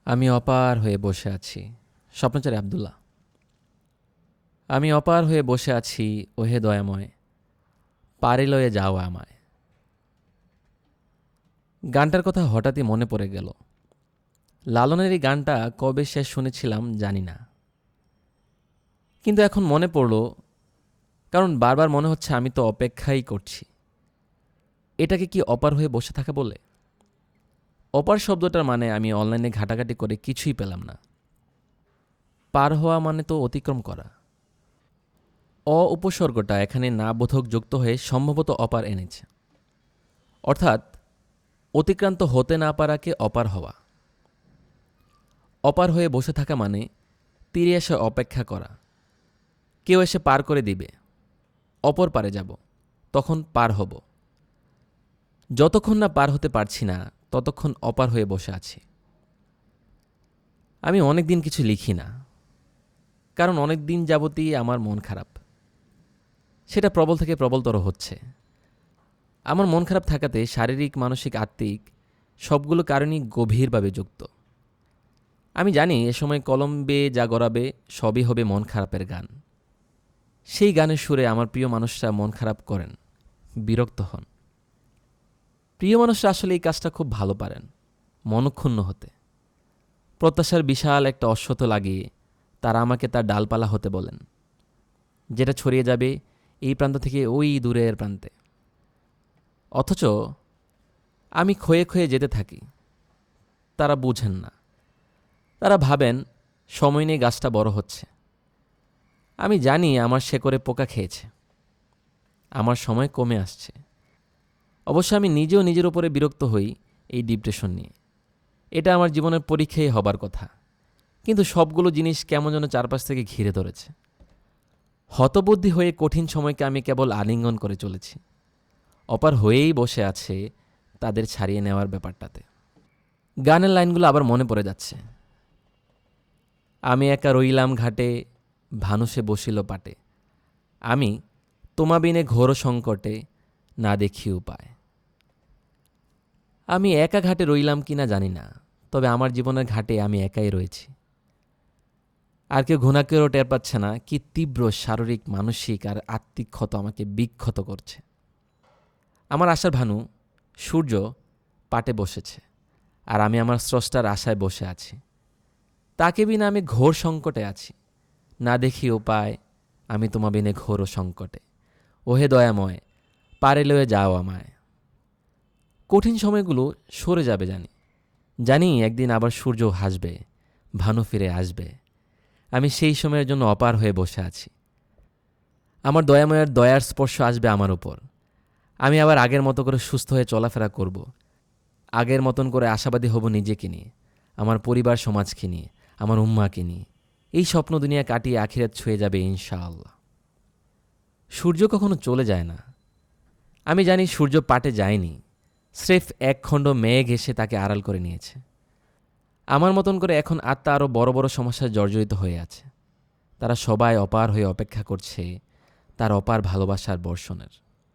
আমি অপার হয়ে বসে আছি। স্বপ্নচারী আব্দুল্লাহ। আমি অপার হয়ে বসে আছি, ওহে দয়াময়, পারে লয়ে যাও আমায়। গানটার কথা হঠাৎই মনে পড়ে গেল। লালনের এই গানটা কবে শেষ শুনেছিলাম জানি না, কিন্তু এখন মনে পড়ল, কারণ বারবার মনে হচ্ছে আমি তো অপেক্ষাই করছি। এটাকে কি অপার হয়ে বসে থাকা বলে? অপার শব্দটার মানে আমি অনলাইনে ঘাটাঘাটি করে কিছুই পেলাম না। পার হওয়া মানে তো অতিক্রম করা। উপসর্গটা এখানে না বোধক যুক্ত হয়ে সম্ভবত অপার এনেছে, অর্থাৎ অতিক্রান্ত হতে না পারাকে অপার হওয়া। অপার হয়ে বসে থাকা মানে তীরে এসে অপেক্ষা করা, কেউ এসে পার করে দিবে, অপর পারে যাব, তখন পার হব। যতক্ষণ না পার হতে পারছি না ততক্ষণ অপার হয়ে বসে আছি। আমি অনেক দিন কিছু লিখি না, কারণ অনেক দিন যাবতই আমার মন খারাপ। সেটা প্রবল থেকে প্রবলতর হচ্ছে। আমার মন খারাপ থাকাতে শারীরিক, মানসিক, আত্মিক সবগুলো কারণই গভীরভাবে যুক্ত। আমি জানি এ সময় কলম বেয়ে যা গড়াবে সবই হবে মন খারাপের গান। সেই গানের সুরে আমার প্রিয় মানুষরা মন খারাপ করেন, বিরক্ত হন। প্রিয় মানুষরা আসলে এই কাজটা খুব ভালো পারেন, মনক্ষুণ্ণ হতে। প্রত্যাশার বিশাল একটা অশ্বত্থ লাগিয়ে তারা আমাকে তার ডালপালা হতে বলেন, যেটা ছড়িয়ে যাবে এই প্রান্ত থেকে ওই দূরের প্রান্তে। অথচ আমি ক্ষয়ে ক্ষয়ে যেতে থাকি। তারা বুঝেন না। তারা ভাবেন সময় নিয়ে গাছটা বড় হচ্ছে। আমি জানি আমার শেকড়ে পোকা খেয়েছে, আমার সময় কমে আসছে। অবশ্য আমি নিজেও নিজের উপরে বিরক্ত হই এই ডিপ্রেশন নিয়ে। এটা আমার জীবনের পরীক্ষাই হবার কথা, কিন্তু সবগুলো জিনিস কেমন যেন চারপাশ থেকে ঘিরে ধরেছে। হতবুদ্ধি হয়ে কঠিন সময়কে আমি কেবল আলিঙ্গন করে চলেছি। অপার হয়েই বসে আছে তাদের ছাড়িয়ে নেওয়ার ব্যাপারটাতে। গানের লাইনগুলো আবার মনে পড়ে যাচ্ছে। আমি একা রইলাম ঘাটে, ভানুষে বসিল পাটে। আমি তোমা বিনে ঘোর সংকটে, না দেখি উপায়। আমি একা ঘাটে রইলাম কিনা জানি না, তবে আমার জীবনের ঘাটে আমি একাই রয়েছি। আর কেউ ঘুণাকেও টের পাচ্ছে না কি তীব্র শারীরিক, মানসিক আর আত্মিক ক্ষত আমাকে বিক্ষত করছে। আমার আশার ভানু সূর্য পাটে বসেছে, আর আমি আমার স্রষ্টার আশায় বসে আছি। তাকে বিনা আমি ঘোর সংকটে আছি, না দেখি উপায়। আমি তোমা বিনে ঘোর সংকটে, ওহে দয়াময়, পারে লয়ে যাও আমায়। কঠিন সময়গুলো সরে যাবে জানি, জানি একদিন আবার সূর্য হাসবে, ভানু ফিরে আসবে। আমি সেই সময়ের জন্য অপার হয়ে বসে আছি। আমার দয়াময়ের দয়ার স্পর্শ আসবে আমার উপর। আমি আবার আগের মতো করে সুস্থ হয়ে চলাফেরা করব। আগের মতন করে আশাবাদী হব নিজেকে নিয়ে, আমার পরিবার সমাজকে নিয়ে, আমার উম্মাকে নিয়ে। এই স্বপ্ন দুনিয়া কাটিয়ে আখিরাত ছুঁয়ে যাবে ইনশাআল্লাহ। সূর্য কখনো চলে যায় না। আমি জানি সূর্য পাটে যায়নি, স্রেফ এক খণ্ড মেঘ এসে তাকে আড়াল করে নিয়েছে। আমার মতন করে এখন আত্মা আরও বড় বড় সমস্যায় জর্জরিত হয়ে আছে। তারা সবাই অপার হয়ে অপেক্ষা করছে তার অপার ভালোবাসার বর্ষণের।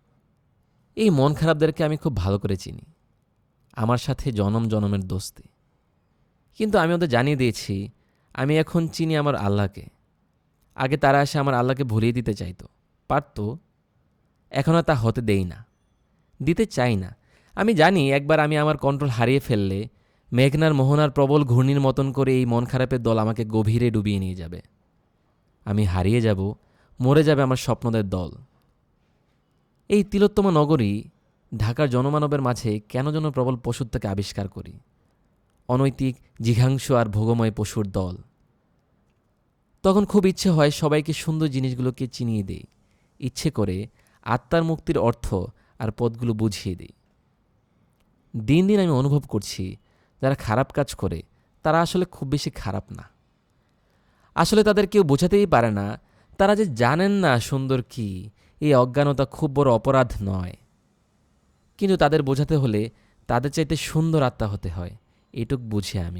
এই মন খারাপদেরকে আমি খুব ভালো করে চিনি, আমার সাথে জনম জনমের দোস্তি। কিন্তু আমি ওদের জানিয়ে দিয়েছি আমি এখন চিনি আমার আল্লাহকে। আগে তারা এসে আমার আল্লাহকে ভুলিয়ে দিতে চাইতো, পারত। এখন আর তা হতে দেই না, দিতে চাই না। আমি জানি একবার আমি আমার কন্ট্রোল হারিয়ে ফেললে মেঘনার মোহনার প্রবল ঘূর্ণির মতন করে এই মন খারাপের দল আমাকে গভীরে ডুবিয়ে নিয়ে যাবে। আমি হারিয়ে যাব, মরে যাবে আমার স্বপ্নদের দল। এই তিলোত্তমা নগরী ঢাকার জনমানবের মাঝে কেন যেন প্রবল পশুত্বকে আবিষ্কার করি। অনৈতিক, জিঘাংসু আর ভোগময় পশুর দল। তখন খুব ইচ্ছে হয় সবাইকে সুন্দর জিনিসগুলোকে চিনিয়ে দেই, ইচ্ছে করে আত্মার মুক্তির অর্থ আর পথগুলো বুঝিয়ে দেই। দিন দিন আমি অনুভব করছি যারা খারাপ কাজ করে তারা আসলে খুব বেশি খারাপ না। আসলে তাদের কেউ বোঝাতেই পারে না তারা যে জানেন না সুন্দর কি। এই অজ্ঞানতা খুব বড় অপরাধ নয়, কিন্তু তাদের বোঝাতে হলে তাদের চাইতে সুন্দর আত্মা হতে হয়, এটুক বুঝি আমি।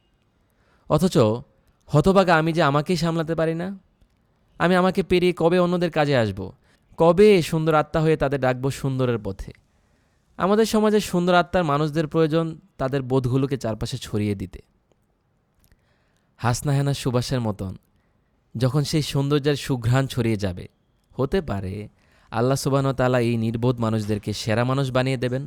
অথচ হতভাগা আমি যে আমাকেই সামলাতে পারি না। আমি আমাকে পেরিয়ে কবে অন্যদের কাজে আসব? কবে সুন্দর আত্মা হয়ে তাদের ডাকবো সুন্দরের পথে? আমাদের সমাজে সুন্দর আত্মার মানুষদের প্রয়োজন তাদের বোধগুলোকে চারপাশে ছড়িয়ে দিতে। হাসনা হেনা সুবাসের মতন যখন সেই সৌন্দর্যের সুঘ্রাণ ছড়িয়ে যাবে, হতে পারে আল্লাহ সুবহানাহু ওয়া তাআলা এই নির্বোধ মানুষদেরকে সেরা মানুষ বানিয়ে দেবেন।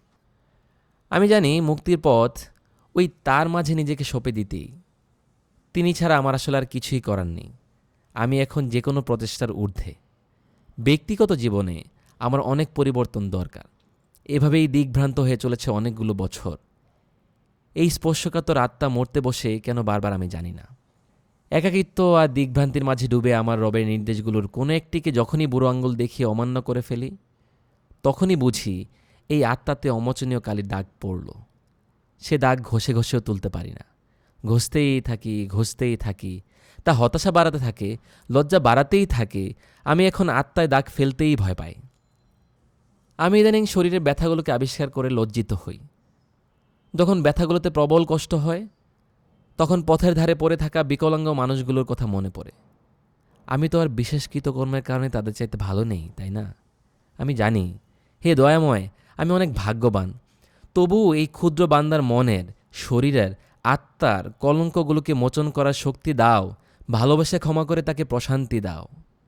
আমি জানি মুক্তির পথ ওই তার মাঝে নিজেকে সঁপে দিতেই। তিনি ছাড়া আমার আসলে আর কিছুই করার নেই। আমি এখন যে কোনো প্রচেষ্টার ঊর্ধ্বে। ব্যক্তিগত জীবনে আমার অনেক পরিবর্তন দরকার। এভাবেই দিকভ্রান্ত হয়ে চলেছে অনেকগুলো বছর। এই স্পর্শকাতর আত্মা মরতে বসে কেন বারবার আমি জানি না। একাকিত্ব আর দিকভ্রান্তির মাঝে ডুবে আমার রবের নির্দেশগুলোর কোনো একটিকে যখনই বুড়ো আঙুল দেখিয়ে অমান্য করে ফেলি, তখনই বুঝি এই আত্মাতে অমোচনীয় কালির দাগ পড়ল। সে দাগ ঘষে ঘষেও তুলতে পারি না। ঘষতেই থাকি। তা হতাশা বাড়াতে থাকে, লজ্জা বাড়াতেই থাকে। আমি এখন আত্মায় দাগ ফেলতেই ভয় পাই। আমি ইদানিং শরীরের ব্যথাগুলোকে আবিষ্কার করে লজ্জিত হই। যখন ব্যথাগুলোতে প্রবল কষ্ট হয়, তখন পথের ধারে পড়ে থাকা বিকলাঙ্গ মানুষগুলোর কথা মনে পড়ে। আমি তো আর বিশেষ কৃতকর্মের কারণে তাদের চাইতে ভালো নেই, তাই না? আমি জানি, হে দয়াময়, আমি অনেক ভাগ্যবান। তবুও এই ক্ষুদ্র বান্দার মনের, শরীরের, আত্মার কলঙ্কগুলোকে মোচন করার শক্তি দাও। ভালোবেসে ক্ষমা করে তাকে প্রশান্তি দাও।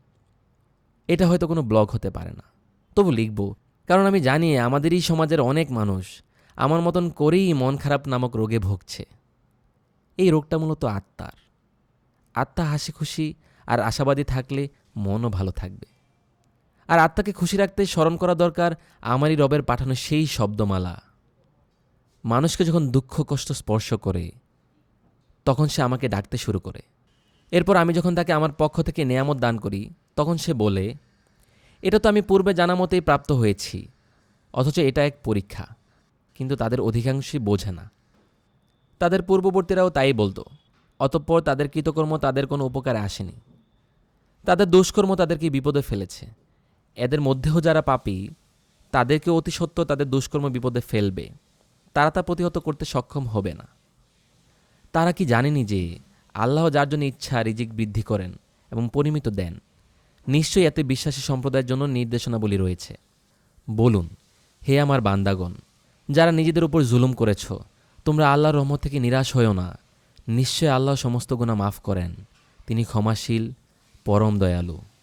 এটা হয়তো কোনো ব্লগ হতে পারে না, তবু লিখব, কারণ আমি জানি আমাদেরই সমাজের অনেক মানুষ আমার মতন করেই মন খারাপ নামক রোগে ভুগছে। এই রোগটা মূলত আত্মার। আত্মা হাসি খুশি আর আশাবাদী থাকলে মনও ভালো থাকবে। আর আত্মাকে খুশি রাখতে স্মরণ করা দরকার আমারই রবের পাঠানো সেই শব্দমালা। মানুষকে যখন দুঃখ কষ্ট স্পর্শ করে, তখন সে আমাকে ডাকতে শুরু করে। এরপর আমি যখন তাকে আমার পক্ষ থেকে নেয়ামত দান করি, তখন সে বলে, এটা তো আমি পূর্বে জানা মতেই প্রাপ্ত হয়েছি, অথচ এটা এক পরীক্ষা। কিন্তু তাদের অধিকাংশই বোঝে না। তাদের পূর্ববর্তীরাও তাই বলতো, অতঃপর তাদের কৃতকর্ম তাদের কোনো উপকারে আসেনি। তাদের দুষ্কর্ম তাদেরকে বিপদে ফেলেছে। এদের মধ্যেও যারা পাপী, তাদেরকে অতি সত্য তাদের দুষ্কর্ম বিপদে ফেলবে। তারা তা প্রতিহত করতে সক্ষম হবে না। তারা কি জানেনি যে আল্লাহ যার জন্য ইচ্ছা রিজিক বৃদ্ধি করেন এবং পরিমিত দেন? নিশ্চয়ই এতে বিশ্বাসী সম্প্রদায়ের জন্য নির্দেশনাবলী রয়েছে। বলুন, হে আমার বান্দাগণ, যারা নিজেদের উপর জুলুম করেছ, তোমরা আল্লাহর রহমত থেকে নিরাশ হয়েও না। নিশ্চয় আল্লাহ সমস্ত গুনাহ মাফ করেন। তিনি ক্ষমাশীল, পরম দয়ালু।